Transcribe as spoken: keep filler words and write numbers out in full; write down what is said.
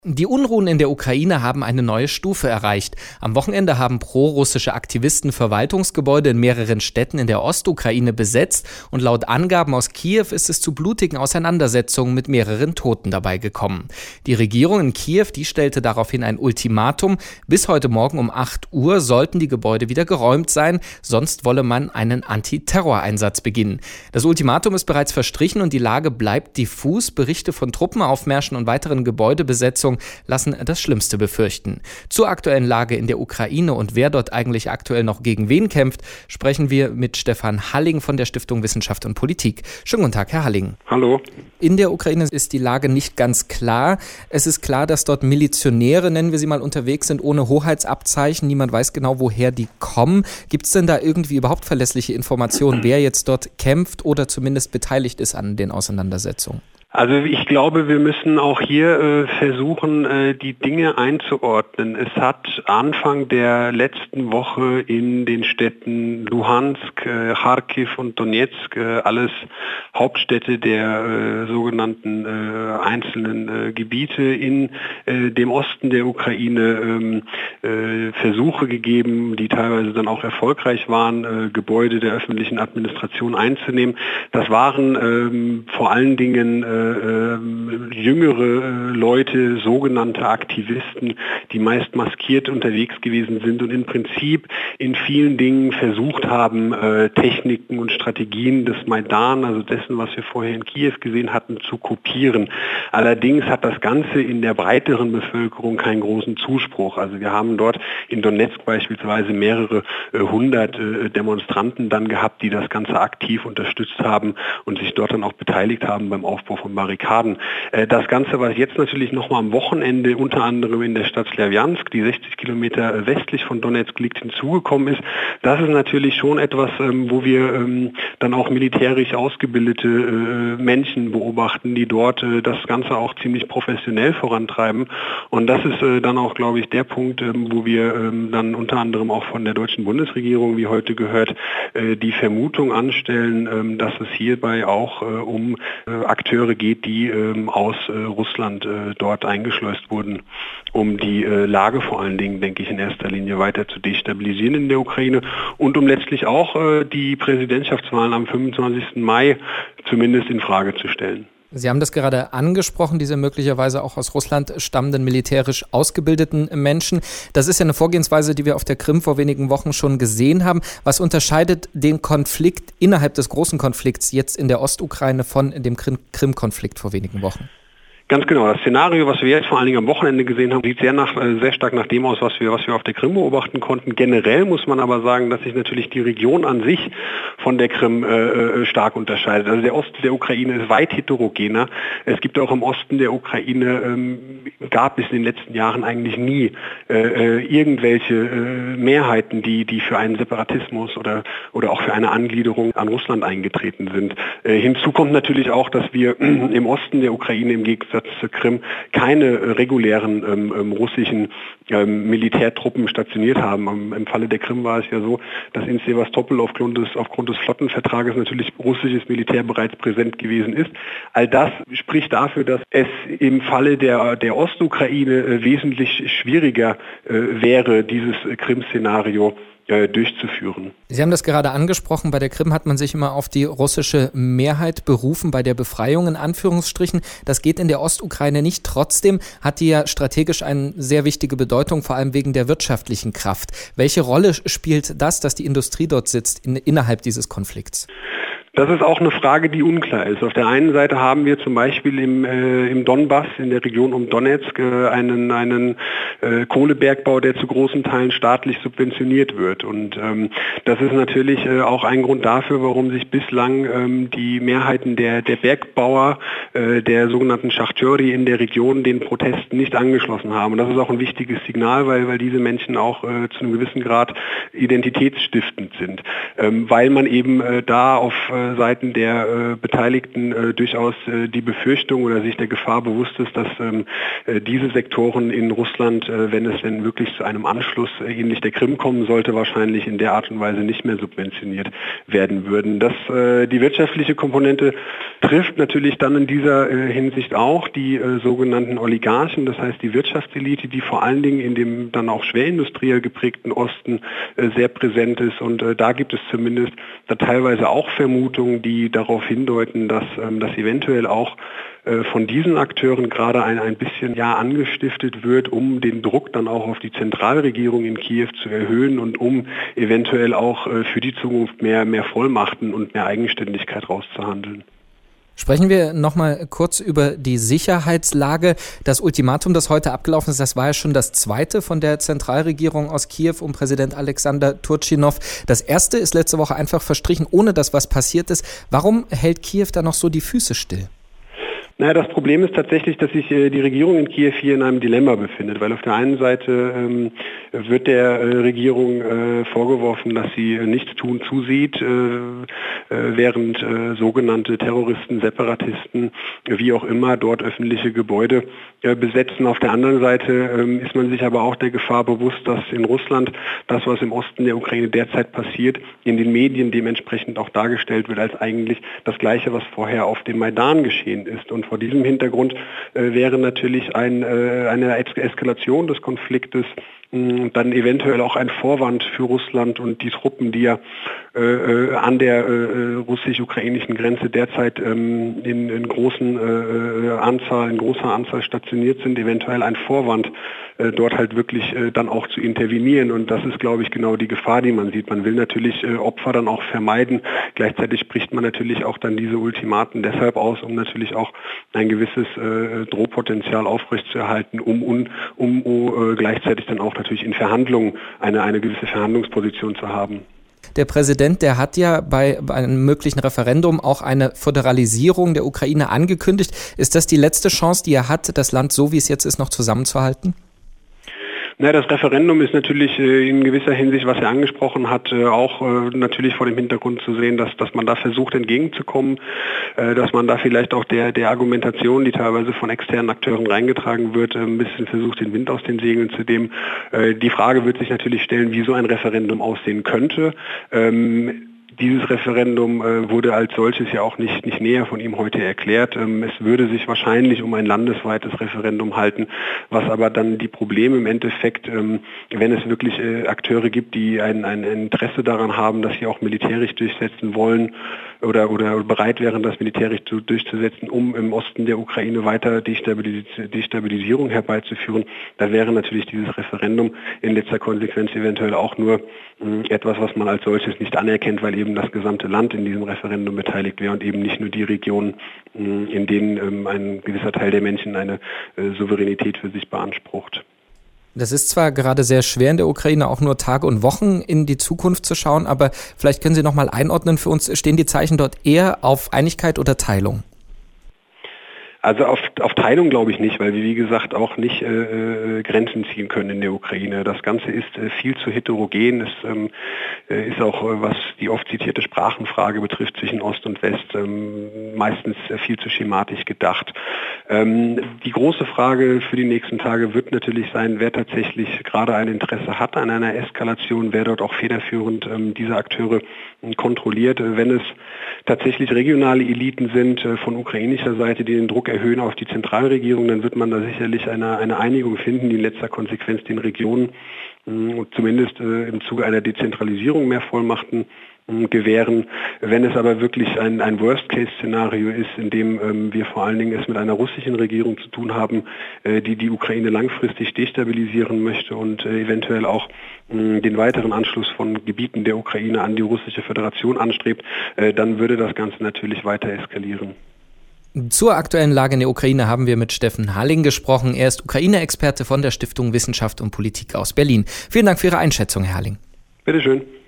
Die Unruhen in der Ukraine haben eine neue Stufe erreicht. Am Wochenende haben prorussische Aktivisten Verwaltungsgebäude in mehreren Städten in der Ostukraine besetzt und laut Angaben aus Kiew ist es zu blutigen Auseinandersetzungen mit mehreren Toten dabei gekommen. Die Regierung in Kiew, die stellte daraufhin ein Ultimatum. Bis heute Morgen um acht Uhr sollten die Gebäude wieder geräumt sein, sonst wolle man einen Antiterroreinsatz beginnen. Das Ultimatum ist bereits verstrichen und die Lage bleibt diffus. Berichte von Truppenaufmärschen und weiteren Gebäudebesetzungen lassen das Schlimmste befürchten. Zur aktuellen Lage in der Ukraine und wer dort eigentlich aktuell noch gegen wen kämpft, sprechen wir mit Stefan Halling von der Stiftung Wissenschaft und Politik. Schönen guten Tag, Herr Halling. Hallo. In der Ukraine ist die Lage nicht ganz klar. Es ist klar, dass dort Milizionäre, nennen wir sie mal, unterwegs sind, ohne Hoheitsabzeichen. Niemand weiß genau, woher die kommen. Gibt es denn da irgendwie überhaupt verlässliche Informationen, wer jetzt dort kämpft oder zumindest beteiligt ist an den Auseinandersetzungen? Also ich glaube, wir müssen auch hier äh, versuchen, äh, die Dinge einzuordnen. Es hat Anfang der letzten Woche in den Städten Luhansk, äh, Charkiw und Donetsk, äh, alles Hauptstädte der äh, sogenannten äh, einzelnen äh, Gebiete in äh, dem Osten der Ukraine äh, äh, Versuche gegeben, die teilweise dann auch erfolgreich waren, äh, Gebäude der öffentlichen Administration einzunehmen. Das waren äh, vor allen Dingen äh, Äh, jüngere äh, Leute, sogenannte Aktivisten, die meist maskiert unterwegs gewesen sind und im Prinzip in vielen Dingen versucht haben, äh, Techniken und Strategien des Maidan, also dessen, was wir vorher in Kiew gesehen hatten, zu kopieren. Allerdings hat das Ganze in der breiteren Bevölkerung keinen großen Zuspruch. Also wir haben dort in Donetsk beispielsweise mehrere äh, hundert äh, Demonstranten dann gehabt, die das Ganze aktiv unterstützt haben und sich dort dann auch beteiligt haben beim Aufbau von Barrikaden. Das Ganze, was jetzt natürlich nochmal am Wochenende unter anderem in der Stadt Slawjansk, die sechzig Kilometer westlich von Donetsk liegt, hinzugekommen ist, das ist natürlich schon etwas, wo wir dann auch militärisch ausgebildete Menschen beobachten, die dort das Ganze auch ziemlich professionell vorantreiben. Und das ist dann auch, glaube ich, der Punkt, wo wir dann unter anderem auch von der deutschen Bundesregierung, wie heute gehört, die Vermutung anstellen, dass es hierbei auch um Akteure geht, die ähm, aus äh, Russland äh, dort eingeschleust wurden, um die äh, Lage vor allen Dingen, denke ich, in erster Linie weiter zu destabilisieren in der Ukraine und um letztlich auch äh, die Präsidentschaftswahlen am fünfundzwanzigsten Mai zumindest in Frage zu stellen. Sie haben das gerade angesprochen, diese möglicherweise auch aus Russland stammenden militärisch ausgebildeten Menschen. Das ist ja eine Vorgehensweise, die wir auf der Krim vor wenigen Wochen schon gesehen haben. Was unterscheidet den Konflikt innerhalb des großen Konflikts jetzt in der Ostukraine von dem Krim-Konflikt vor wenigen Wochen? Ganz genau. Das Szenario, was wir jetzt vor allen Dingen am Wochenende gesehen haben, sieht sehr, nach, sehr stark nach dem aus, was wir, was wir auf der Krim beobachten konnten. Generell muss man aber sagen, dass sich natürlich die Region an sich von der Krim äh, stark unterscheidet. Also der Osten der Ukraine ist weit heterogener. Es gibt auch im Osten der Ukraine, ähm, gab es in den letzten Jahren eigentlich nie äh, irgendwelche äh, Mehrheiten, die, die für einen Separatismus oder, oder auch für eine Angliederung an Russland eingetreten sind. Äh, hinzu kommt natürlich auch, dass wir äh, im Osten der Ukraine im Gegensatz zur Krim keine äh, regulären ähm, ähm, russischen ähm, Militärtruppen stationiert haben. Im, Im Falle der Krim war es ja so, dass in Sevastopol aufgrund des, aufgrund des Flottenvertrages natürlich russisches Militär bereits präsent gewesen ist. All das spricht dafür, dass es im Falle der, der Ostukraine äh, wesentlich schwieriger äh, wäre, dieses äh, Krim-Szenario durchzuführen. Sie haben das gerade angesprochen, bei der Krim hat man sich immer auf die russische Mehrheit berufen, bei der Befreiung in Anführungsstrichen. Das geht in der Ostukraine nicht. Trotzdem hat die ja strategisch eine sehr wichtige Bedeutung, vor allem wegen der wirtschaftlichen Kraft. Welche Rolle spielt das, dass die Industrie dort sitzt, in, innerhalb dieses Konflikts? Das ist auch eine Frage, die unklar ist. Auf der einen Seite haben wir zum Beispiel im, äh, im Donbass, in der Region um Donetsk, äh, einen, einen äh, Kohlebergbau, der zu großen Teilen staatlich subventioniert wird. Und ähm, das ist natürlich äh, auch ein Grund dafür, warum sich bislang ähm, die Mehrheiten der, der Bergbauer, äh, der sogenannten Schachtjöri in der Region den Protesten nicht angeschlossen haben. Und das ist auch ein wichtiges Signal, weil, weil diese Menschen auch äh, zu einem gewissen Grad identitätsstiftend sind. Ähm, weil man eben äh, da auf äh, äh, Seiten der äh, Beteiligten äh, durchaus äh, die Befürchtung oder sich der Gefahr bewusst ist, dass ähm, äh, diese Sektoren in Russland, äh, wenn es denn wirklich zu einem Anschluss äh, ähnlich der Krim kommen sollte, wahrscheinlich in der Art und Weise nicht mehr subventioniert werden würden. Dass äh, die wirtschaftliche Komponente trifft natürlich dann in dieser äh, Hinsicht auch die äh, sogenannten Oligarchen, das heißt die Wirtschaftselite, die vor allen Dingen in dem dann auch schwerindustriell geprägten Osten äh, sehr präsent ist. Und äh, da gibt es zumindest da teilweise auch Vermutungen, die darauf hindeuten, dass, ähm, dass eventuell auch äh, von diesen Akteuren gerade ein, ein bisschen ja angestiftet wird, um den Druck dann auch auf die Zentralregierung in Kiew zu erhöhen und um eventuell auch äh, für die Zukunft mehr, mehr Vollmachten und mehr Eigenständigkeit rauszuhandeln. Sprechen wir noch mal kurz über die Sicherheitslage. Das Ultimatum, das heute abgelaufen ist, das war ja schon das zweite von der Zentralregierung aus Kiew um Präsident Alexander Turchynov. Das erste ist letzte Woche einfach verstrichen, ohne dass was passiert ist. Warum hält Kiew da noch so die Füße still? Naja, das Problem ist tatsächlich, dass sich äh, die Regierung in Kiew hier in einem Dilemma befindet, weil auf der einen Seite ähm, wird der äh, Regierung äh, vorgeworfen, dass sie äh, nichts tun zusieht, äh, äh, während äh, sogenannte Terroristen, Separatisten, äh, wie auch immer, dort öffentliche Gebäude äh, besetzen. Auf der anderen Seite äh, ist man sich aber auch der Gefahr bewusst, dass in Russland das, was im Osten der Ukraine derzeit passiert, in den Medien dementsprechend auch dargestellt wird als eigentlich das Gleiche, was vorher auf dem Maidan geschehen ist. Und vor diesem Hintergrund äh, wäre natürlich ein, äh, eine Eskalation des Konfliktes mh, dann eventuell auch ein Vorwand für Russland und die Truppen, die ja äh, an der äh, russisch-ukrainischen Grenze derzeit ähm, in, in großen äh, Anzahl, in großer Anzahl stationiert sind, eventuell ein Vorwand, äh, dort halt wirklich äh, dann auch zu intervenieren. Und das ist, glaube ich, genau die Gefahr, die man sieht. Man will natürlich äh, Opfer dann auch vermeiden. Gleichzeitig spricht man natürlich auch dann diese Ultimaten deshalb aus, um natürlich auch ein gewisses äh, Drohpotenzial aufrechtzuerhalten, um, um, um uh, gleichzeitig dann auch natürlich in Verhandlungen eine, eine gewisse Verhandlungsposition zu haben. Der Präsident, der hat ja bei, bei einem möglichen Referendum auch eine Föderalisierung der Ukraine angekündigt. Ist das die letzte Chance, die er hat, das Land so, wie es jetzt ist, noch zusammenzuhalten? Na, das Referendum ist natürlich äh, in gewisser Hinsicht, was er angesprochen hat, äh, auch äh, natürlich vor dem Hintergrund zu sehen, dass, dass man da versucht entgegenzukommen, äh, dass man da vielleicht auch der, der Argumentation, die teilweise von externen Akteuren reingetragen wird, äh, ein bisschen versucht, den Wind aus den Segeln zu nehmen. Äh, die Frage wird sich natürlich stellen, wie so ein Referendum aussehen könnte. Ähm, Dieses Referendum äh, wurde als solches ja auch nicht, nicht näher von ihm heute erklärt. Ähm, es würde sich wahrscheinlich um ein landesweites Referendum halten, was aber dann die Probleme im Endeffekt, ähm, wenn es wirklich äh, Akteure gibt, die ein, ein Interesse daran haben, dass sie auch militärisch durchsetzen wollen oder, oder bereit wären, das militärisch zu, durchzusetzen, um im Osten der Ukraine weiter Destabilis Destabilisierung herbeizuführen, da wäre natürlich dieses Referendum in letzter Konsequenz eventuell auch nur äh, etwas, was man als solches nicht anerkennt, weil eben das gesamte Land in diesem Referendum beteiligt wäre und eben nicht nur die Regionen, in denen ein gewisser Teil der Menschen eine Souveränität für sich beansprucht. Das ist zwar gerade sehr schwer in der Ukraine, auch nur Tage und Wochen in die Zukunft zu schauen, aber vielleicht können Sie noch mal einordnen für uns, stehen die Zeichen dort eher auf Einigkeit oder Teilung? Also auf, auf Teilung glaube ich nicht, weil wir wie gesagt auch nicht äh, Grenzen ziehen können in der Ukraine. Das Ganze ist äh, viel zu heterogen. Es ähm, äh, ist auch, äh, was die oft zitierte Sprachenfrage betrifft, zwischen Ost und West ähm, meistens äh, viel zu schematisch gedacht. Ähm, die große Frage für die nächsten Tage wird natürlich sein, wer tatsächlich gerade ein Interesse hat an einer Eskalation, wer dort auch federführend ähm, diese Akteure äh, kontrolliert. Wenn es tatsächlich regionale Eliten sind äh, von ukrainischer Seite, die den Druck erhöhen auf die Zentralregierung, dann wird man da sicherlich eine, eine Einigung finden, die in letzter Konsequenz den Regionen mh, zumindest äh, im Zuge einer Dezentralisierung mehr Vollmachten mh, gewähren. Wenn es aber wirklich ein, ein Worst-Case-Szenario ist, in dem ähm, wir vor allen Dingen es mit einer russischen Regierung zu tun haben, äh, die die Ukraine langfristig destabilisieren möchte und äh, eventuell auch mh, den weiteren Anschluss von Gebieten der Ukraine an die russische Föderation anstrebt, äh, dann würde das Ganze natürlich weiter eskalieren. Zur aktuellen Lage in der Ukraine haben wir mit Steffen Halling gesprochen. Er ist Ukraine-Experte von der Stiftung Wissenschaft und Politik aus Berlin. Vielen Dank für Ihre Einschätzung, Herr Halling. Bitte schön.